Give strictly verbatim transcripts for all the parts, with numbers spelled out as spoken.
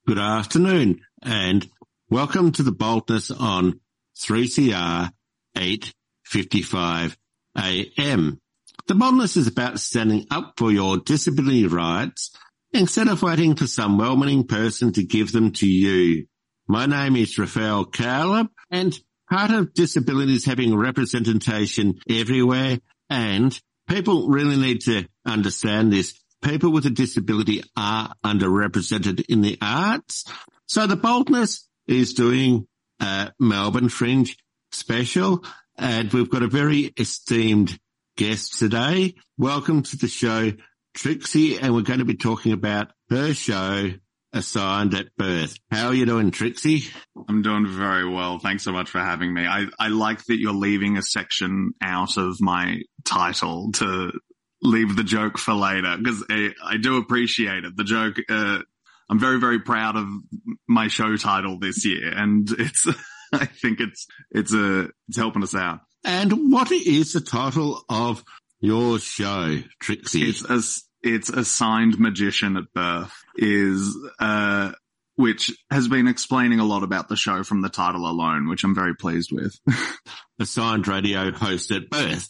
good afternoon, and welcome to The Boldness on three C R eight fifty-five A M. The Boldness is about standing up for your disability rights instead of waiting for some well-meaning person to give them to you. My name is Rafael Caleb, and part of disability is having representation everywhere, and people really need to understand this. People with a disability are underrepresented in the arts. So The Boldness is doing a Melbourne Fringe special, and we've got a very esteemed guest today. Welcome to the show, Trixie, and we're going to be talking about her show, Assigned at Birth. How are you doing, Trixie? I'm doing very well. Thanks so much for having me. I, I like that you're leaving a section out of my title to leave the joke for later, because I, I do appreciate it. The joke, uh, I'm very, very proud of my show title this year, and it's, I think it's, it's a, it's helping us out. And what is the title of your show, Trixie? It's a, it's Assigned Magician at Birth, is, uh, which has been explaining a lot about the show from the title alone, which I'm very pleased with. Assigned radio host at birth.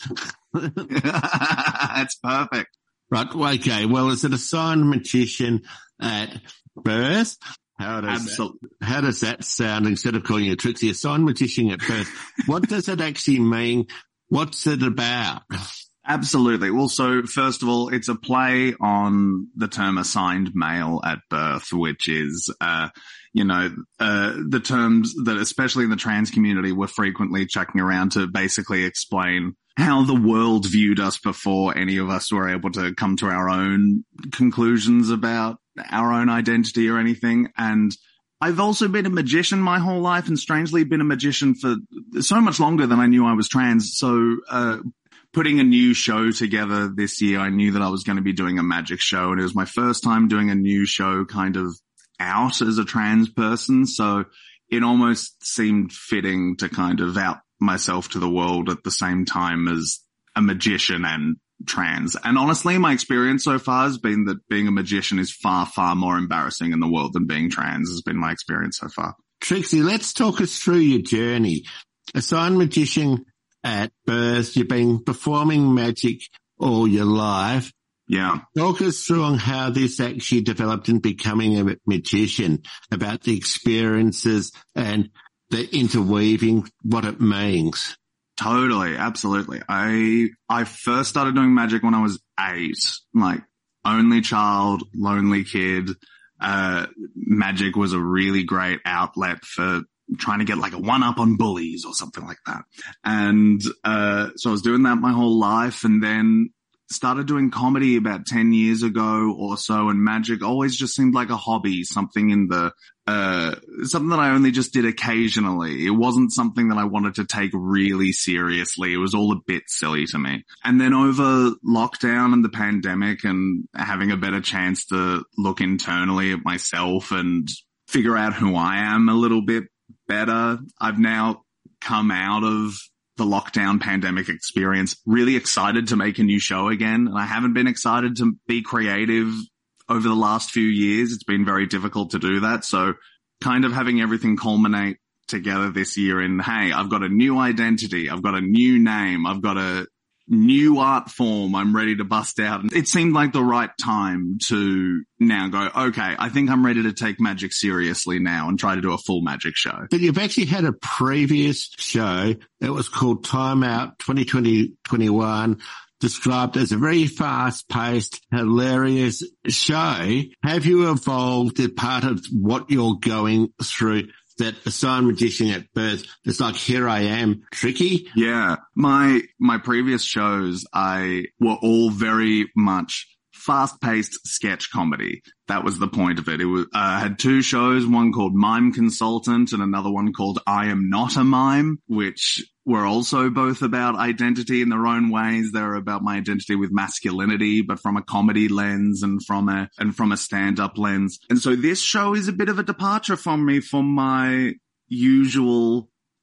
That's perfect. Right, okay. Well, is it assigned magician at birth? How does, Absolutely. That, how does that sound instead of calling you Trixie? Assigned magician at birth. What does it actually mean? What's it about? Absolutely. Well, so first of all, it's a play on the term assigned male at birth, which is, uh, you know, uh, the terms that, especially in the trans community, we're frequently chucking around to basically explain how the world viewed us before any of us were able to come to our own conclusions about our own identity or anything. And I've also been a magician my whole life, and strangely been a magician for so much longer than I knew I was trans. So, uh, putting a new show together this year, I knew that I was going to be doing a magic show, and it was my first time doing a new show kind of out as a trans person. So it almost seemed fitting to kind of out myself to the world at the same time as a magician and trans. And honestly, my experience so far has been that being a magician is far, far more embarrassing in the world than being trans has been my experience so far. Trixie, let's talk us through your journey. Assigned magician at birth, you've been performing magic all your life. Yeah. Talk us through on how this actually developed in becoming a magician, about the experiences and the interweaving, what it means. Totally. Absolutely. I, I first started doing magic when I was eight, like only child, lonely kid. Uh, magic was a really great outlet for trying to get like a one up on bullies or something like that. And, uh, so I was doing that my whole life, and then started doing comedy about ten years ago or so, and magic always just seemed like a hobby, something in the, uh, something that I only just did occasionally. It wasn't something that I wanted to take really seriously. It was all a bit silly to me. And then over lockdown and the pandemic, and having a better chance to look internally at myself and figure out who I am a little bit better, I've now come out of the lockdown pandemic experience really excited to make a new show again. And I haven't been excited to be creative over the last few years. It's been very difficult to do that. So kind of having everything culminate together this year in, hey, I've got a new identity, I've got a new name, I've got a new art form I'm ready to bust out. And it seemed like the right time to now go, okay, I think I'm ready to take magic seriously now and try to do a full magic show. But you've actually had a previous show that was called Time Out twenty twenty twenty-one, described as a very fast-paced, hilarious show. Have you evolved as part of what you're going through? That assigned magician at birth, it's like, here I am, Tricky. Yeah. My, my previous shows, I were all very much fast-paced sketch comedy. That was the point of it. It was, uh, I had two shows, one called Mime Consultant and another one called I Am Not a Mime, which were also both about identity in their own ways. They were about my identity with masculinity, but from a comedy lens and from a, and from a stand-up lens. And so this show is a bit of a departure from me from my usual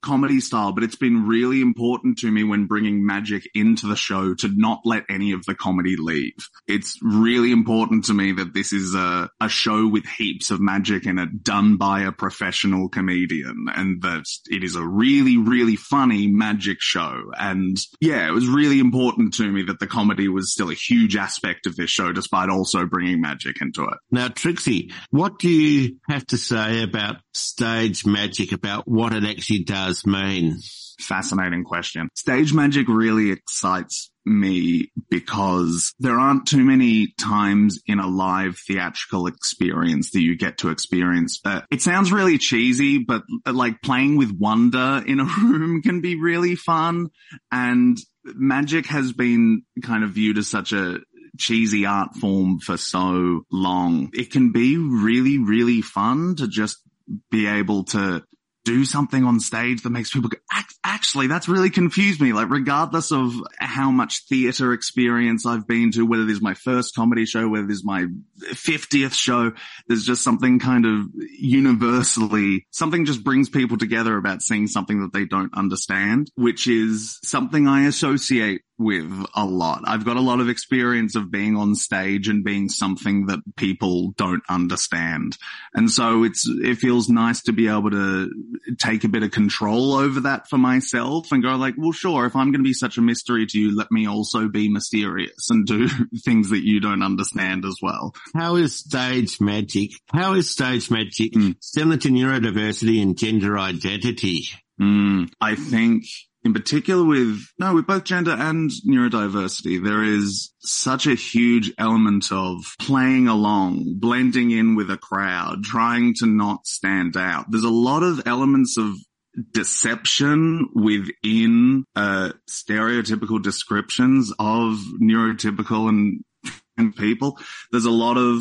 comedy style, but it's been really important to me when bringing magic into the show to not let any of the comedy leave. It's really important to me that this is a, a show with heaps of magic in it, done by a professional comedian, and that it is a really, really funny magic show. And yeah, it was really important to me that the comedy was still a huge aspect of this show, despite also bringing magic into it. Now, Trixie, what do you have to say about stage magic, about what it actually does mean? Fascinating question. Stage magic really excites me because there aren't too many times in a live theatrical experience that you get to experience. Uh, it sounds really cheesy, but uh, like playing with wonder in a room can be really fun. And magic has been kind of viewed as such a cheesy art form for so long. It can be really, really fun to just be able to do something on stage that makes people go, actually, that's really confused me. Like, regardless of how much theater experience I've been to, whether this is my first comedy show, whether this is my fiftieth show, there's just something kind of universally, something just brings people together about seeing something that they don't understand, which is something I associate with a lot. I've got a lot of experience of being on stage and being something that people don't understand. And so it's, it feels nice to be able to take a bit of control over that for myself and go like, well, sure, if I'm going to be such a mystery to you, let me also be mysterious and do things that you don't understand as well. How is stage magic? How is stage magic mm. similar to neurodiversity and gender identity? Mm, I think in particular with, no, with both gender and neurodiversity, there is such a huge element of playing along, blending in with a crowd, trying to not stand out. There's a lot of elements of deception within uh stereotypical descriptions of neurotypical and, and people. There's a lot of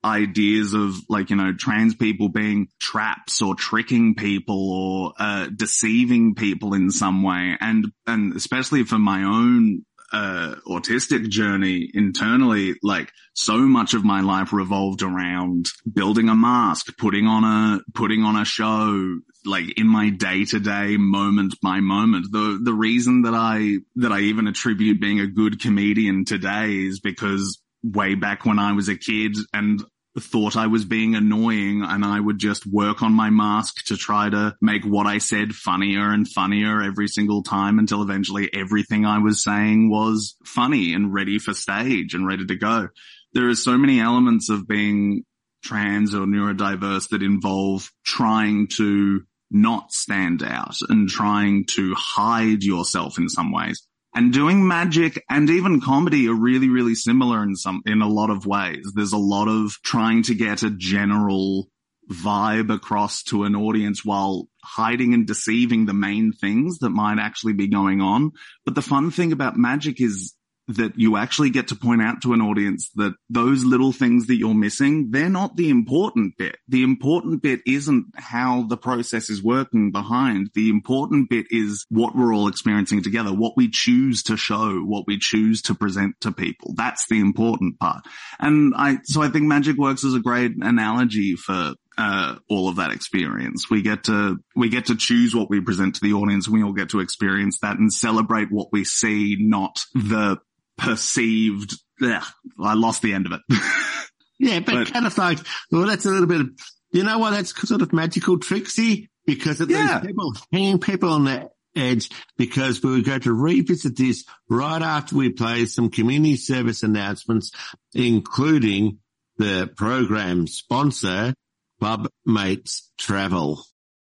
ideas of like, you know, trans people being traps or tricking people or uh deceiving people in some way. And and especially for my own uh autistic journey internally, like so much of my life revolved around building a mask, putting on a putting on a show, like in my day-to-day, moment by moment. The the reason that I that I even attribute being a good comedian today is because way back when I was a kid and thought I was being annoying, and I would just work on my mask to try to make what I said funnier and funnier every single time until eventually everything I was saying was funny and ready for stage and ready to go. There are so many elements of being trans or neurodiverse that involve trying to not stand out and trying to hide yourself in some ways. And doing magic and even comedy are really, really similar in some, in a lot of ways. There's a lot of trying to get a general vibe across to an audience while hiding and deceiving the main things that might actually be going on. But the fun thing about magic is that you actually get to point out to an audience that those little things that you're missing, they're not the important bit. The important bit isn't how the process is working behind. The important bit is what we're all experiencing together, what we choose to show, what we choose to present to people. That's the important part. And I, so I think magic works as a great analogy for Uh, all of that experience. We get to, we get to choose what we present to the audience, and we all get to experience that and celebrate what we see, not the perceived, ugh, I lost the end of it. Yeah, but, but kind of like, well, that's a little bit of, you know what, that's sort of magical, Trixie, because of yeah. these people, hanging people on the edge, because we were going to revisit this right after we play some community service announcements, including the program sponsor, Club Mates Travel.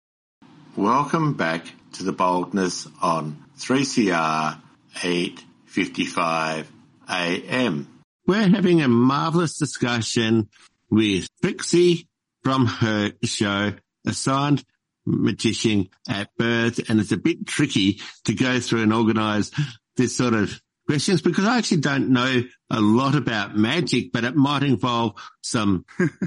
Welcome back to the Boldness on three C R eight fifty-five A M. We're having a marvellous discussion with Trixie from her show, Assigned Magician at Birth, and it's a bit tricky to go through and organise this sort of questions because I actually don't know a lot about magic, but it might involve some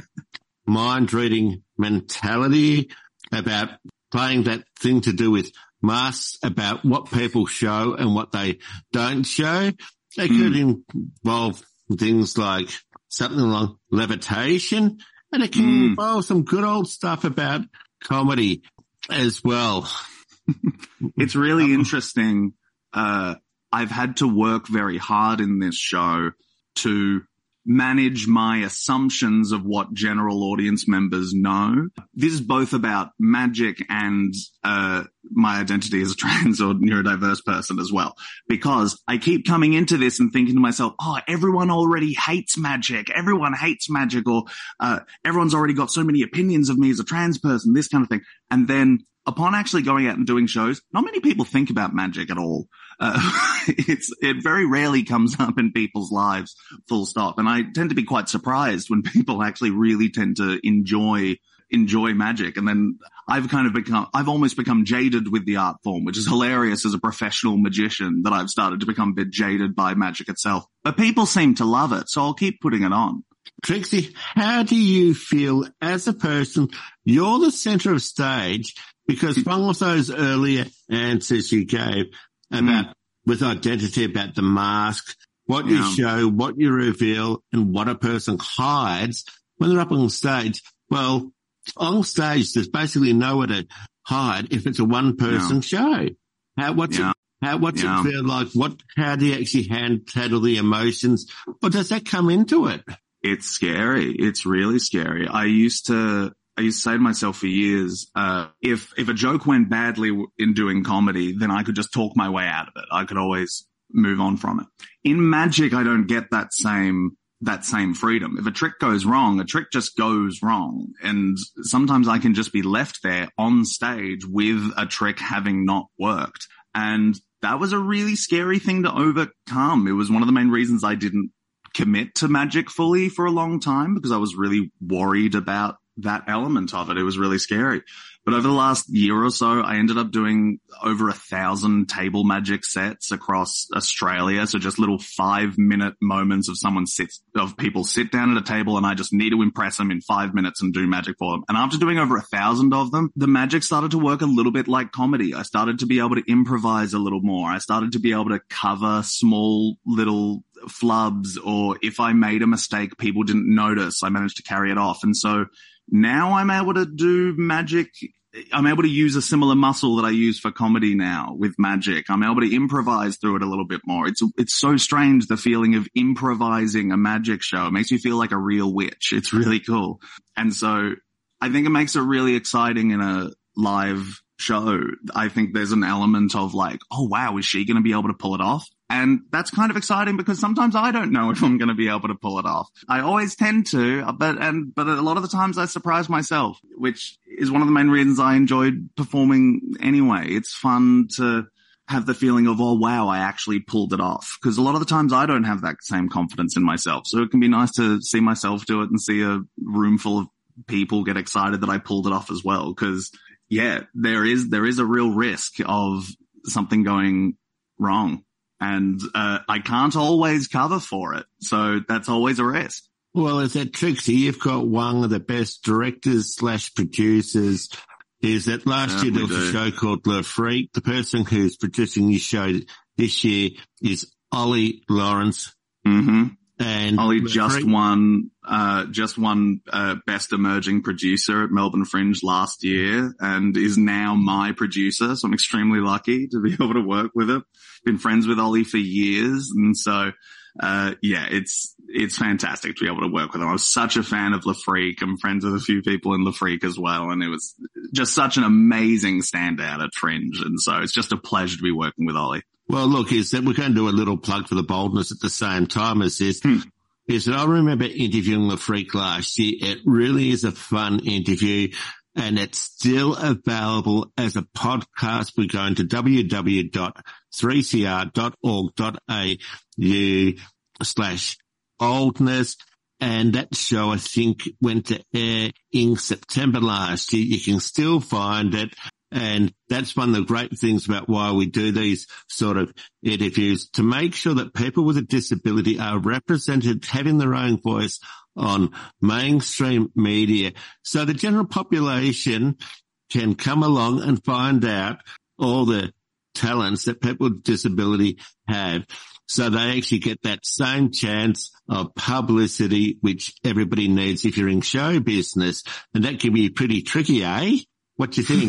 mind-reading mentality about playing that thing to do with masks, about what people show and what they don't show. It could mm. involve things like something along levitation, and it can mm. involve some good old stuff about comedy as well. It's really interesting. Uh, I've had to work very hard in this show to manage my assumptions of what general audience members know. This is both about magic and uh my identity as a trans or neurodiverse person as well, because I keep coming into this and thinking to myself, oh, everyone already hates magic. Everyone hates magic, or uh everyone's already got so many opinions of me as a trans person, this kind of thing. And then upon actually going out and doing shows, not many people think about magic at all. Uh, it's, it very rarely comes up in people's lives, full stop. And I tend to be quite surprised when people actually really tend to enjoy, enjoy magic. And then I've kind of become, I've almost become jaded with the art form, which is hilarious as a professional magician, that I've started to become a bit jaded by magic itself. But people seem to love it, so I'll keep putting it on. Trixie, how do you feel as a person? You're the center of stage, because one of those earlier answers you gave about mm. with identity, about the mask, what yeah. you show, what you reveal, and what a person hides when they're up on stage. Well, on stage, there's basically nowhere to hide if it's a one-person yeah. show. How, what's yeah. it, how, what's yeah. it feel like? What, how do you actually hand, handle the emotions? Or does that come into it? It's scary. It's really scary. I used to, I used to say to myself for years, uh, if, if a joke went badly in doing comedy, then I could just talk my way out of it. I could always move on from it. In magic, I don't get that same, that same freedom. If a trick goes wrong, a trick just goes wrong. And sometimes I can just be left there on stage with a trick having not worked. And that was a really scary thing to overcome. It was one of the main reasons I didn't commit to magic fully for a long time, because I was really worried about that element of it. It was really scary. But over the last year or so, I ended up doing over a thousand table magic sets across Australia. So just little five minute moments of someone sits, of people sit down at a table and I just need to impress them in five minutes and do magic for them. And after doing over a thousand of them, the magic started to work a little bit like comedy. I started to be able to improvise a little more. I started to be able to cover small little flubs, or if I made a mistake, people didn't notice. I managed to carry it off. And so now I'm able to do magic. I'm able to use a similar muscle that I use for comedy now with magic. I'm able to improvise through it a little bit more. It's, it's so strange, the feeling of improvising a magic show. It makes you feel like a real witch. It's really cool. And so I think it makes it really exciting in a live show. I think there's an element of like, oh wow, is she going to be able to pull it off? And that's kind of exciting, because sometimes I don't know if I'm going to be able to pull it off. I always tend to, but, and, but a lot of the times I surprise myself, which is one of the main reasons I enjoyed performing anyway. It's fun to have the feeling of, oh wow, I actually pulled it off. Because a lot of the times I don't have that same confidence in myself. So it can be nice to see myself do it and see a room full of people get excited that I pulled it off as well. Because yeah, there is, there is a real risk of something going wrong. And uh I can't always cover for it. So that's always a risk. Well, is that Trixie? You've got one of the best directors slash producers. Is that last yeah, year there was do. a show called Le Freak. The person who's producing this show this year is Ollie Lawrence. Mm-hmm. And Ollie just won, uh, just won, uh, Best Emerging Producer at Melbourne Fringe last year, and is now my producer. So I'm extremely lucky to be able to work with him. Been friends with Ollie for years. And so, uh, yeah, it's, it's fantastic to be able to work with him. I was such a fan of Le Freak. I'm friends with a few people in Le Freak as well. And it was just such an amazing standout at Fringe. And so it's just a pleasure to be working with Ollie. Well, look, is that we're going to do a little plug for the boldness at the same time as this. Hmm. Is that I remember interviewing Le Freak last year. It really is a fun interview, and it's still available as a podcast. We're going to w w w dot three c r dot org dot a u slash boldness. And that show, I think, went to air in September last year. You can still find it. And that's one of the great things about why we do these sort of interviews, to make sure that people with a disability are represented, having their own voice on mainstream media, so the general population can come along and find out all the talents that people with disability have, so they actually get that same chance of publicity which everybody needs if you're in show business. And that can be pretty tricky, eh? What do you think?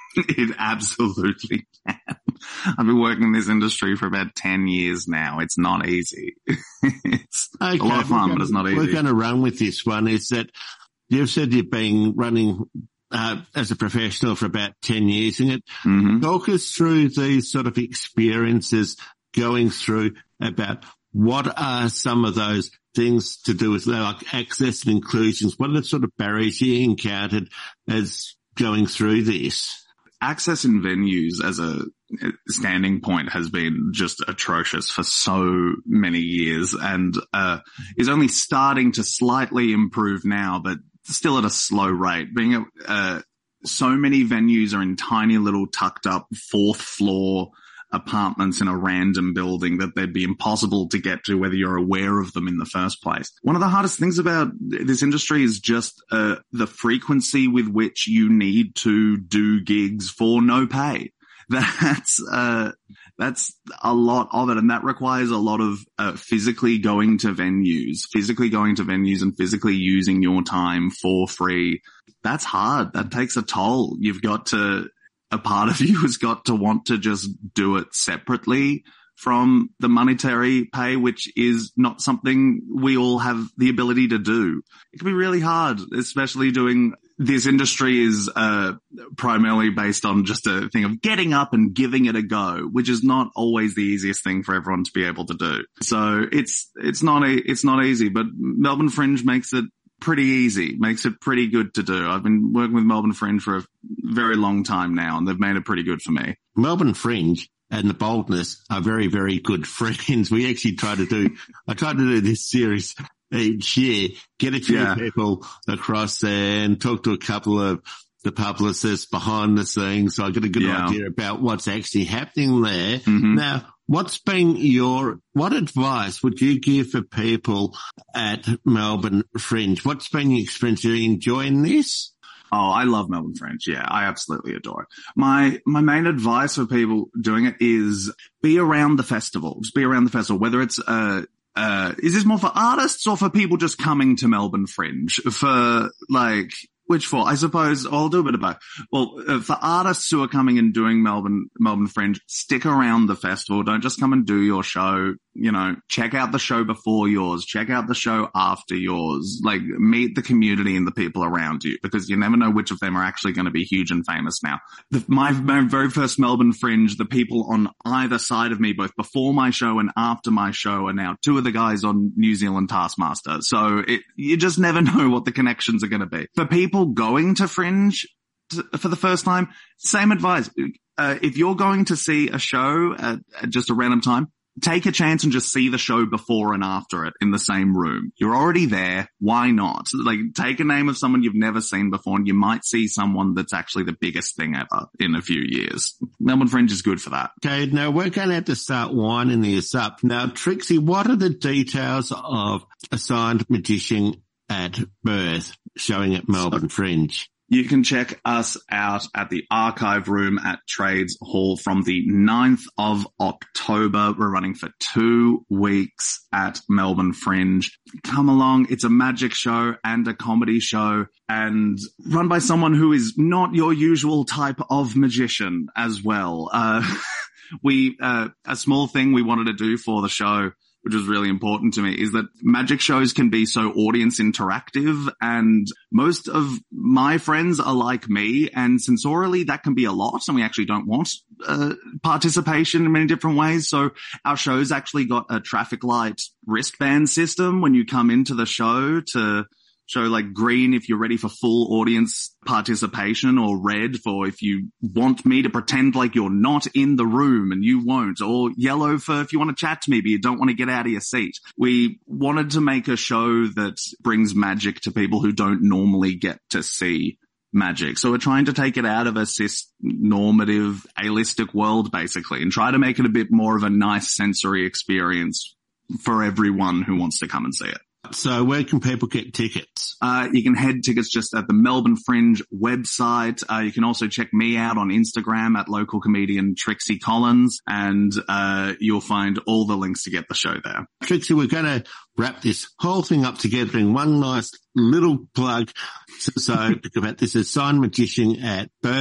It absolutely can. I've been working in this industry for about ten years now. It's not easy. It's okay, a lot of fun, gonna, but it's not easy. We're going to run with this one. Is that you've said you've been running uh, as a professional for about ten years in it. Mm-hmm. Talk us through these sort of experiences going through about what are some of those things to do with like access and inclusions. What are the sort of barriers you encountered as going through this? Access in venues as a standing point has been just atrocious for so many years and uh is only starting to slightly improve now, but still at a slow rate. Being uh so many venues are in tiny little tucked up fourth floor apartments in a random building that they'd be impossible to get to whether you're aware of them in the first place. One of the hardest things about this industry is just uh, the frequency with which you need to do gigs for no pay. That's, uh, that's a lot of it. And that requires a lot of, uh, physically going to venues, physically going to venues and physically using your time for free. That's hard. That takes a toll. You've got to, a part of you has got to want to just do it separately from the monetary pay, which is not something we all have the ability to do. It can be really hard, especially doing this industry is uh primarily based on just a thing of getting up and giving it a go, which is not always the easiest thing for everyone to be able to do. So it's it's not a, it's not easy, but Melbourne Fringe makes it pretty easy, makes it pretty good to do. I've been working with Melbourne Fringe for a very long time now, and they've made it pretty good for me. Melbourne Fringe and the Boldness are very, very good friends. We actually try to do, I try to do this series each year, get a few yeah. people across there and talk to a couple of the publicists behind the scenes, so I get a good yeah. idea about what's actually happening there. Mm-hmm. Now, what's been your, what advice would you give for people at Melbourne Fringe? What's been your experience? Are you enjoying this? Oh, I love Melbourne Fringe. Yeah, I absolutely adore it. My, my main advice for people doing it is be around the festival. Just be around the festival, whether it's, uh, uh, is this more for artists or for people just coming to Melbourne Fringe? For like, which for? I suppose I'll do a bit of both. Well, uh, for artists who are coming and doing Melbourne, Melbourne Fringe, stick around the festival. Don't just come and do your show. You know, check out the show before yours. Check out the show after yours. Like, meet the community and the people around you, because you never know which of them are actually going to be huge and famous now. The, my, my very first Melbourne Fringe, the people on either side of me, both before my show and after my show, are now two of the guys on New Zealand Taskmaster. So it, you just never know what the connections are going to be. For people going to Fringe to, for the first time, same advice. Uh, if you're going to see a show at, at just a random time, take a chance and just see the show before and after it in the same room. You're already there. Why not? Like, take a name of someone you've never seen before and you might see someone that's actually the biggest thing ever in a few years. Melbourne Fringe is good for that. Okay, now we're going to have to start winding this up. Now, Trixie, what are the details of Assigned Magician at Birth showing at Melbourne Fringe? You can check us out at the Archive Room at Trades Hall from the ninth of October. We're running for two weeks at Melbourne Fringe. Come along. It's a magic show and a comedy show, and run by someone who is not your usual type of magician as well. Uh, we, uh, a small thing we wanted to do for the show, which was really important to me, is that magic shows can be so audience interactive, and most of my friends are like me, and sensorially that can be a lot, and we actually don't want uh, participation in many different ways. So our show's actually got a traffic light wristband system when you come into the show to show like green if you're ready for full audience participation, or red for if you want me to pretend like you're not in the room and you won't, or yellow for if you want to chat to me but you don't want to get out of your seat. We wanted to make a show that brings magic to people who don't normally get to see magic. So we're trying to take it out of a cis-normative, A-listic world basically, and try to make it a bit more of a nice sensory experience for everyone who wants to come and see it. So where can people get tickets? Uh, you can head tickets just at the Melbourne Fringe website. Uh, you can also check me out on Instagram at local comedian Trixie Collins, and uh, you'll find all the links to get the show there. Trixie, we're going to wrap this whole thing up together in one nice little plug. So, so about this Assigned Magician at Birth,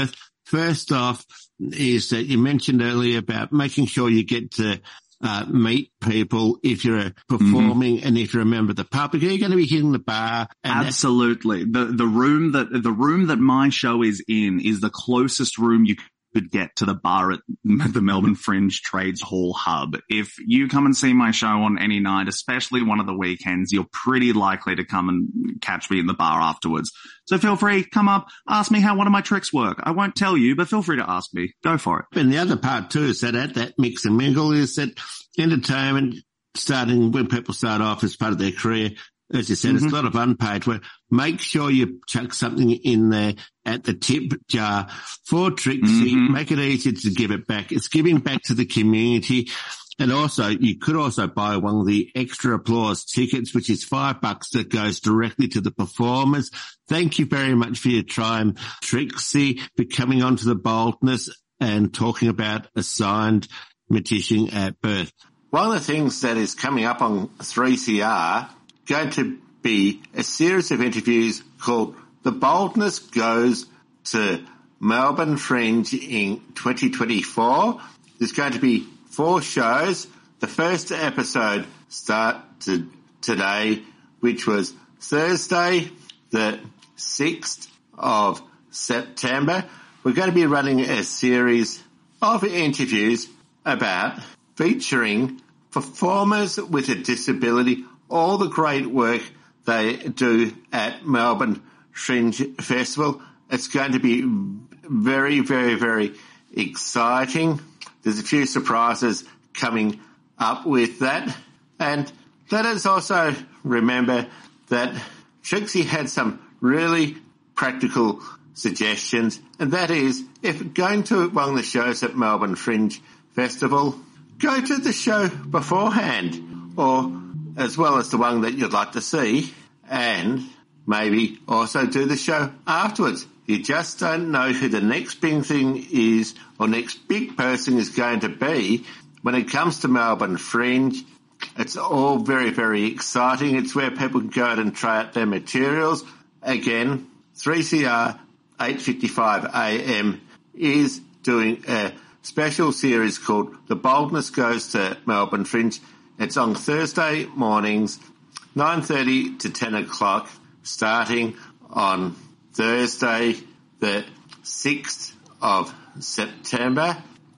First off is that you mentioned earlier about making sure you get to uh, meet people if you're performing mm-hmm. and if you're a member of the public. Are you going to be hitting the bar? And Absolutely. The the room that the room that my show is in is the closest room you could get to the bar at the Melbourne Fringe Trades Hall Hub. If you come and see my show on any night, especially one of the weekends, you're pretty likely to come and catch me in the bar afterwards. So feel free, come up, ask me how one of my tricks work. I won't tell you, but feel free to ask me. Go for it. And the other part too is that at that mix and mingle is that entertainment, starting when people start off as part of their career, as you said, mm-hmm. it's a lot of unpaid work. Make sure you chuck something in there at the tip jar for Trixie. Mm-hmm. Make it easy to give it back. It's giving back to the community. And also, you could also buy one of the extra applause tickets, which is five bucks that goes directly to the performers. Thank you very much for your time, Trixie, for coming onto the Boldness and talking about Assigned Magician at Birth. One of the things that is coming up on three C R going to be a series of interviews called The Boldness Goes to Melbourne Fringe in twenty twenty-four. There's going to be four shows. The first episode started today, which was Thursday, the sixth of September. We're going to be running a series of interviews about featuring performers with a disability, all the great work they do at Melbourne Fringe Festival. It's going to be very, very, very exciting. There's a few surprises coming up with that. And let us also remember that Trixie had some really practical suggestions, and that is, if going to one of the shows at Melbourne Fringe Festival, go to the show beforehand, or as well as the one that you'd like to see, and maybe also do the show afterwards. You just don't know who the next big thing is or next big person is going to be when it comes to Melbourne Fringe. It's all very, very exciting. It's where people can go out and try out their materials. Again, three C R eight fifty-five A M is doing a special series called The Boldness Goes to Melbourne Fringe. It's on Thursday mornings, nine thirty to ten o'clock, starting on Thursday, the sixth of September,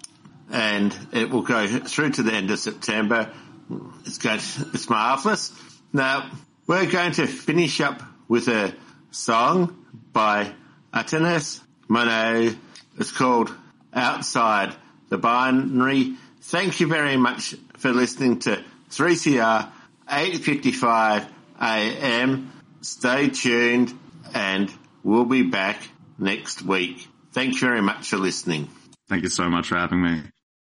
and it will go through to the end of September. It's going to, it's marvellous. Now, we're going to finish up with a song by Atanas Mono. It's called Outside the Binary. Thank you very much for listening to three C R eight fifty-five A M. Stay tuned and we'll be back next week. Thank you very much for listening. Thank you so much for having me.